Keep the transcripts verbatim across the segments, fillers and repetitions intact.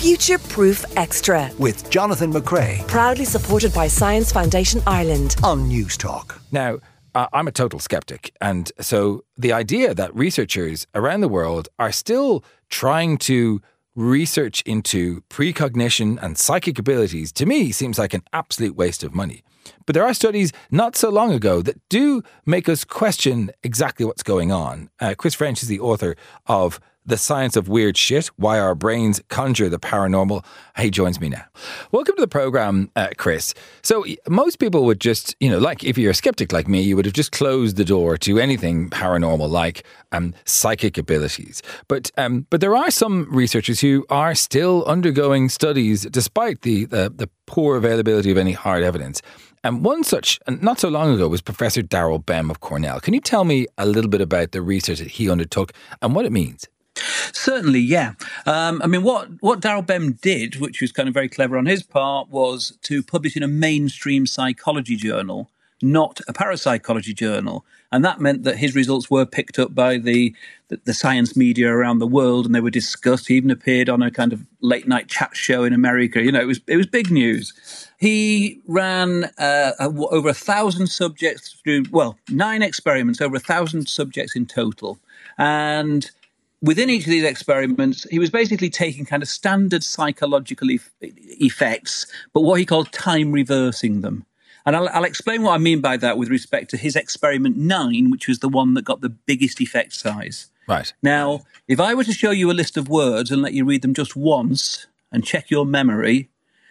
Future Proof Extra with Jonathan McRae. Proudly supported by Science Foundation Ireland On News Talk. Now, uh, I'm a total skeptic. And so the idea that researchers around the world are still trying to research into precognition and psychic abilities, to me, seems like an absolute waste of money. But there are studies not so long ago that do make us question exactly what's going on. Uh, Chris French is the author of The Science of Weird Shit, Why Our Brains Conjure the Paranormal. He joins me now. Welcome to the programme, uh, Chris. So most people would just, you know, like if you're a skeptic like me, you would have just closed the door to anything paranormal like um, psychic abilities. But um, but there are some researchers who are still undergoing studies despite the, the, the poor availability of any hard evidence. And one such, not so long ago, was Professor Daryl Bem of Cornell. Can you tell me a little bit about the research that he undertook and what it means? Certainly, yeah. Um, I mean, what, what Daryl Bem did, which was kind of very clever on his part, was to publish in a mainstream psychology journal, not a parapsychology journal. And that meant that his results were picked up by the, the, the science media around the world, and they were discussed. He even appeared on a kind of late night chat show in America. You know, it was it was big news. He ran uh, over a thousand subjects through, well, nine experiments, over a thousand subjects in total. And within each of these experiments, he was basically taking kind of standard psychological e- effects, but what he called time reversing them. And I'll, I'll explain what I mean by that with respect to his experiment nine, which was the one that got the biggest effect size. Right. Now, if I were to show you a list of words and let you read them just once and check your memory,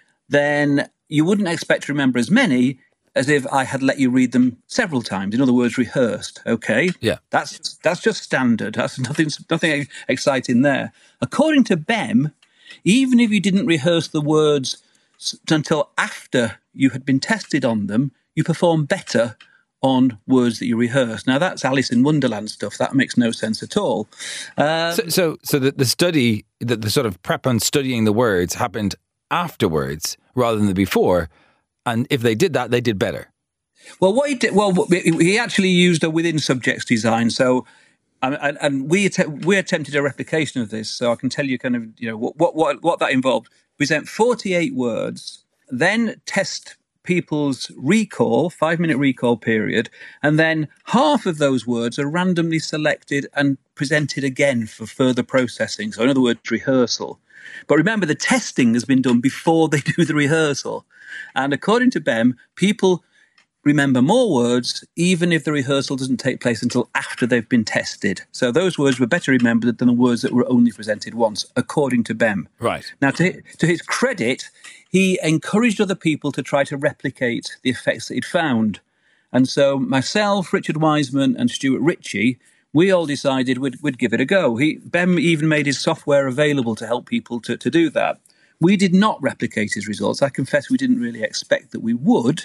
then you wouldn't expect to remember as many as if I had let you read them several times. In other words, rehearsed. Okay. Yeah. That's that's just standard. That's nothing nothing exciting there. According to Bem, even if you didn't rehearse the words until after you had been tested on them, you perform better on words that you rehearse. Now, that's Alice in Wonderland stuff. That makes no sense at all. Um, so, so, so the, the study, the, the sort of prep on studying the words happened afterwards rather than the before. And if they did that, they did better. Well, what he did, well, he actually used a within subjects design. So, and, and we att- we attempted a replication of this. So I can tell you kind of, you know, what what what that involved. Present forty-eight words, then test people's recall, five minute recall period, and then half of those words are randomly selected and presented again for further processing. So in other words, rehearsal. But remember, the testing has been done before they do the rehearsal. And according to Bem, people remember more words, even if the rehearsal doesn't take place until after they've been tested. So those words were better remembered than the words that were only presented once, according to Bem. Right. Now, to, to his credit, he encouraged other people to try to replicate the effects that he'd found. And so myself, Richard Wiseman, and Stuart Ritchie, we all decided we'd, we'd give it a go. He, Bem even made his software available to help people to, to do that. We did not replicate his results. I confess we didn't really expect that we would.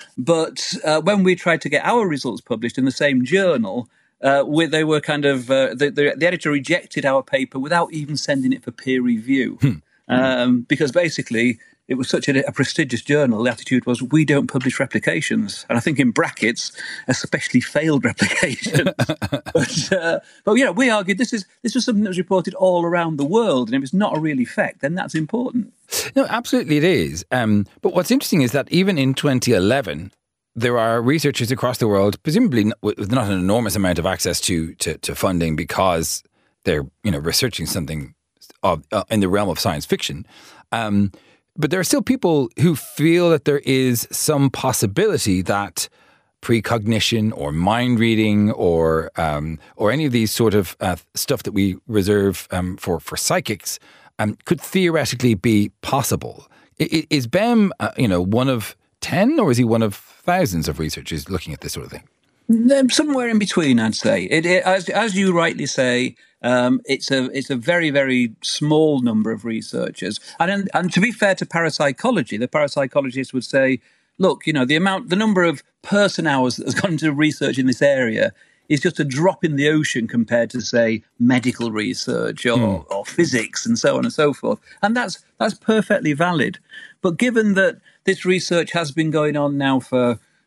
But uh, when we tried to get our results published in the same journal, uh, where they were kind of, uh, the, the, the editor rejected our paper without even sending it for peer review. Hmm. Um, because basically it was such a, a prestigious journal, the attitude was, we don't publish replications. And I think in brackets, especially failed replications. but, uh, but, you know, we argued this is this was something that was reported all around the world. And if it's not a real effect, then that's important. No, absolutely it is. Um, but what's interesting is that even in twenty eleven, there are researchers across the world, presumably with not an enormous amount of access to to, to funding because they're, you know, researching something of, uh, in the realm of science fiction. Um, but there are still people who feel that there is some possibility that precognition or mind reading or um, or any of these sort of uh, stuff that we reserve um, for for psychics um, could theoretically be possible. I, is Bem, uh, you know, one of ten, or is he one of thousands of researchers looking at this sort of thing? Somewhere in between, I'd say. It, it, as, as you rightly say, um, it's a it's a very, very small number of researchers. And and to be fair to parapsychology, the parapsychologists would say, look, you know, the amount, the number of person hours that has gone into research in this area is just a drop in the ocean compared to, say, medical research or, mm. or physics and so on and so forth. And that's that's perfectly valid. But given that this research has been going on now for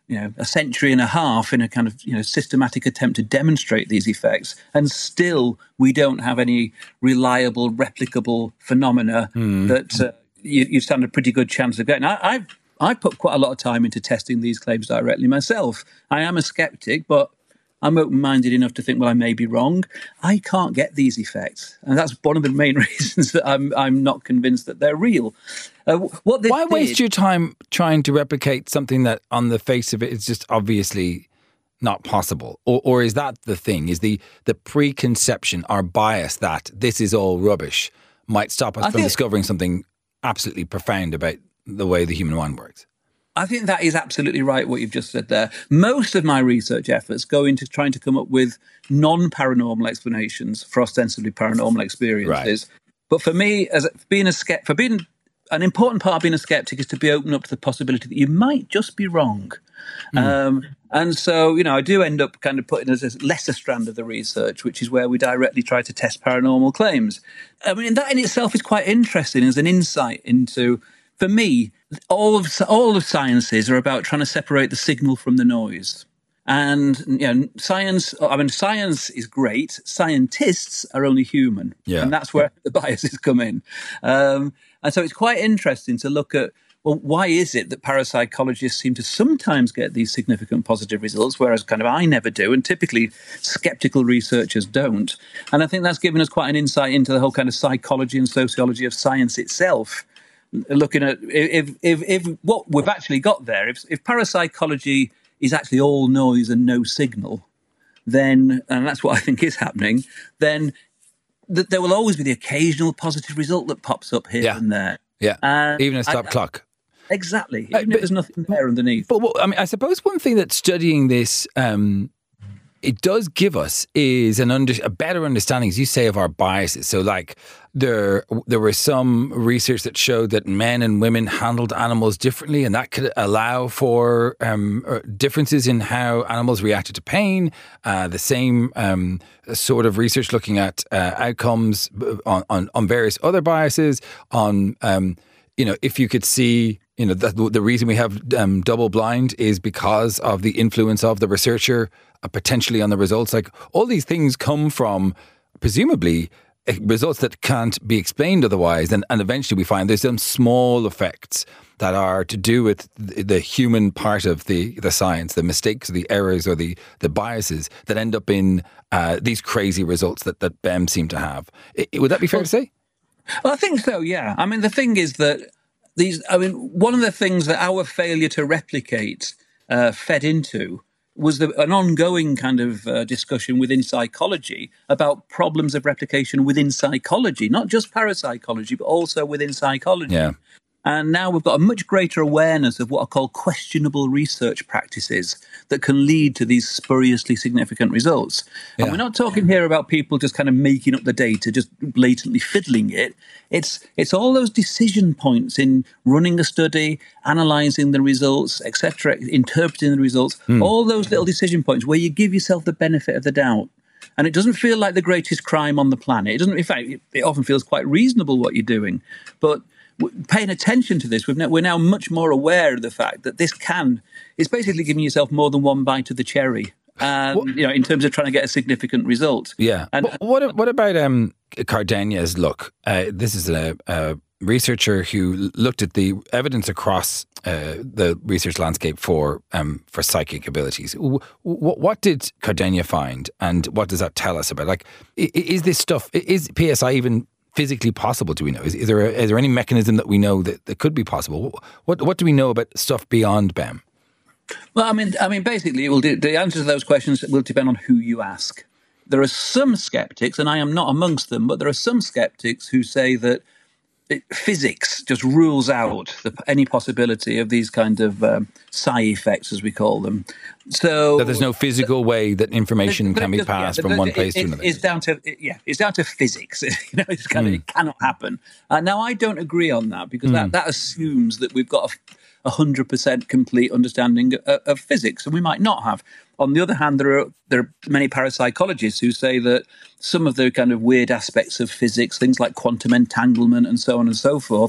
you know, a century and a half in a kind of, you know, systematic attempt to demonstrate these effects, and still we don't have any reliable, replicable phenomena mm. that uh, you, you stand a pretty good chance of getting. I, I've I've put quite a lot of time into testing these claims directly myself. I am a skeptic, but I'm open-minded enough to think, well, I may be wrong. I can't get these effects, and that's one of the main reasons that I'm I'm not convinced that they're real. Uh, what Why did, waste your time trying to replicate something that, on the face of it, is just obviously not possible? Or, or is that the thing? Is the the preconception or bias that this is all rubbish might stop us I from think, discovering something absolutely profound about the way the human mind works? I think that is absolutely right, what you've just said there. Most of my research efforts go into trying to come up with non-paranormal explanations for ostensibly paranormal experiences. Right. But for me, as being a skept- for being an important part of being a skeptic is to be open up to the possibility that you might just be wrong. Mm. Um, and so, you know, I do end up kind of putting as a lesser strand of the research, which is where we directly try to test paranormal claims. I mean, that in itself is quite interesting as an insight into, for me, all of all of sciences are about trying to separate the signal from the noise. And, you know, science, I mean, science is great. Scientists are only human. Yeah. And that's where the biases come in. Um, and so it's quite interesting to look at, well, why is it that parapsychologists seem to sometimes get these significant positive results, whereas kind of I never do, and typically skeptical researchers don't. And I think that's given us quite an insight into the whole kind of psychology and sociology of science itself. Looking at if, if, if what we've actually got there, if, if parapsychology is actually all noise and no signal, then, and that's what I think is happening, then th- there will always be the occasional positive result that pops up here yeah. and there. Yeah, uh, even a stop I, clock. Exactly, even uh, if but, there's nothing there underneath. But well, I mean, I suppose one thing that studying this um, it does give us is an under, a better understanding, as you say, of our biases. So, like, there there was some research that showed that men and women handled animals differently, and that could allow for um, differences in how animals reacted to pain. Uh, the same um, sort of research looking at uh, outcomes on, on, on various other biases, on, um, you know, if you could see, you know, the, the reason we have um, double blind is because of the influence of the researcher uh, potentially on the results. Like, all these things come from, presumably, results that can't be explained otherwise. And, and eventually we find there's some small effects that are to do with the, the human part of the, the science, the mistakes, the errors, or the, the biases that end up in uh, these crazy results that, that B E M seem to have. I, would that be fair well, to say? Well, I think so, yeah. I mean, the thing is that these, I mean, one of the things that our failure to replicate uh, fed into was the, an ongoing kind of uh, discussion within psychology about problems of replication within psychology, not just parapsychology, but also within psychology. Yeah. And now we've got a much greater awareness of what are called questionable research practices that can lead to these spuriously significant results. Yeah. And we're not talking here about people just kind of making up the data, just blatantly fiddling it. It's it's all those decision points in running a study, analysing the results, et cetera, interpreting the results, mm. all those little decision points where you give yourself the benefit of the doubt. And it doesn't feel like the greatest crime on the planet. It doesn't. In fact, it often feels quite reasonable what you're doing. But paying attention to this, we've now, we're now much more aware of the fact that this can, it's basically giving yourself more than one bite of the cherry, and what, you know, in terms of trying to get a significant result. Yeah. And what what about um, Cardena's look? Uh, this is a, a researcher who looked at the evidence across uh, the research landscape for um, for psychic abilities. W- w- what did Cardena find, and what does that tell us about? Like, is this stuff, is P S I even physically possible? Do we know? Is, is there a, is there any mechanism that we know that, that could be possible? What what do we know about stuff beyond B E M? Well, I mean, I mean, basically, it will do, the answer to those questions will depend on who you ask. There are some skeptics, and I am not amongst them, but there are some skeptics who say that it, physics just rules out the, any possibility of these kind of um, psi effects, as we call them. So that there's no physical way that information can be passed yeah, from one place it, to another. It's down to it, yeah, it's down to physics. you know, it's kind mm. of it cannot happen. Uh, now, I don't agree on that because mm. that, that assumes that we've got a a hundred percent complete understanding of, of physics, and we might not have. On the other hand, there are there are many parapsychologists who say that some of the kind of weird aspects of physics, things like quantum entanglement and so on and so forth,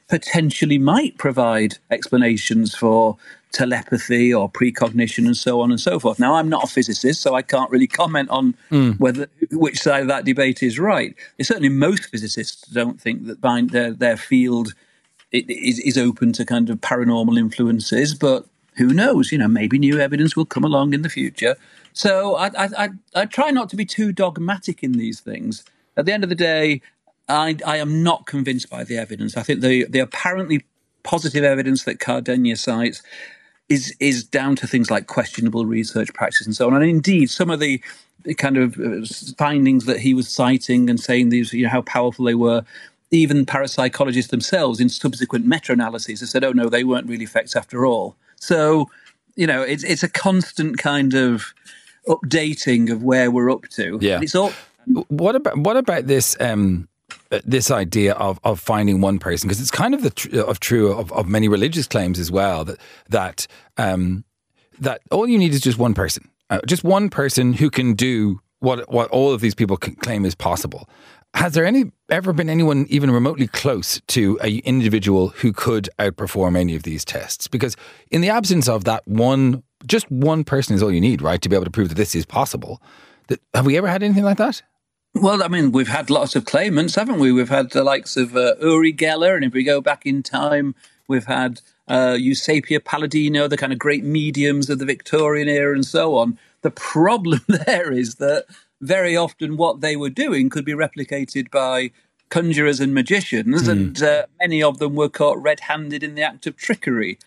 potentially might provide explanations for telepathy or precognition and so on and so forth. Now, I'm not a physicist, so I can't really comment on mm. whether which side of that debate is right. Certainly, most physicists don't think that their their field is, is open to kind of paranormal influences, but who knows? You know, maybe new evidence will come along in the future. So I, I, I, I try not to be too dogmatic in these things. At the end of the day, I, I am not convinced by the evidence. I think the, the apparently positive evidence that Cardenio cites is is down to things like questionable research practices and so on. And indeed, some of the, the kind of uh, findings that he was citing and saying these, you know, how powerful they were, even parapsychologists themselves in subsequent meta-analyses have said, oh, no, they weren't really effects after all. So, you know, it's it's a constant kind of updating of where we're up to. Yeah. And it's all. What about what about this? Um, this idea of, of finding one person, because it's kind of the tr- of true of, of many religious claims as well, that that um, that all you need is just one person, uh, just one person who can do what what all of these people can claim is possible. Has there any ever been anyone even remotely close to an individual who could outperform any of these tests? Because in the absence of that one, just one person is all you need, right, to be able to prove that this is possible. That, have we ever had anything like that? Well, I mean, we've had lots of claimants, haven't we? We've had the likes of uh, Uri Geller, and if we go back in time, we've had uh, Eusapia Palladino, the kind of great mediums of the Victorian era and so on. The problem there is that very often what they were doing could be replicated by conjurers and magicians, mm. and uh, many of them were caught red-handed in the act of trickery.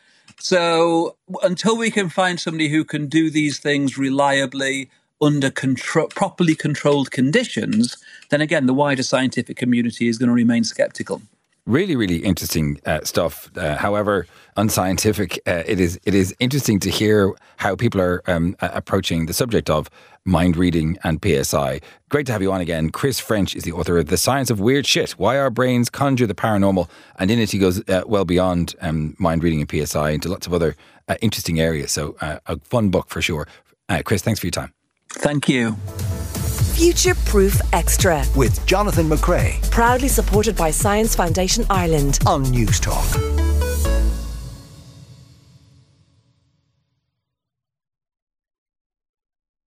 So until we can find somebody who can do these things reliably, under control, properly controlled conditions, then again, the wider scientific community is going to remain skeptical. Really, really interesting uh, stuff. Uh, however unscientific, uh, it is it is interesting to hear how people are um, approaching the subject of mind reading and P S I. Great to have you on again. Chris French is the author of The Science of Weird Shit, Why Our Brains Conjure the Paranormal. And in it, he goes uh, well beyond um, mind reading and P S I into lots of other uh, interesting areas. So uh, a fun book for sure. Uh, Chris, thanks for your time. Thank you. Future Proof Extra with Jonathan McCrea. Proudly supported by Science Foundation Ireland On News Talk.